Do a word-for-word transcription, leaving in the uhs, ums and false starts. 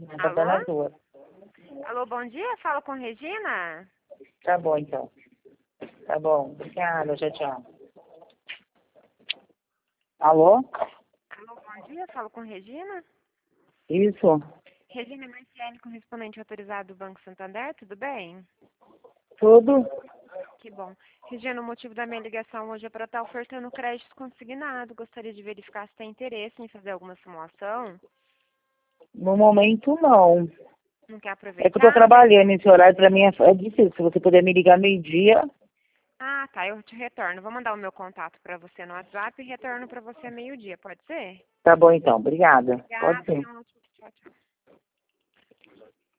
Tá dando as Alô? duas. Alô, bom dia. Fala com Regina? Tá bom, então. Tá bom. Obrigada, tchau, tchau. Alô? Alô, bom dia. Falo com Regina? Isso? Regina Marciane, correspondente autorizado do Banco Santander, tudo bem? Tudo? Que bom. Regina, o motivo da minha ligação hoje é para estar ofertando crédito consignado. Gostaria de verificar se tem interesse em fazer alguma simulação. No momento, não. Não quer É que eu tô aproveitar? Daí... trabalhando, esse horário pra mim é é difícil. Se você puder me ligar meio-dia, Ah, tá. Eu te retorno. Vou mandar o meu contato para você no WhatsApp e retorno para você meio-dia. Pode ser? tá bom, então. Obrigada. Pode Obrigada. ser. Tchau, tchau.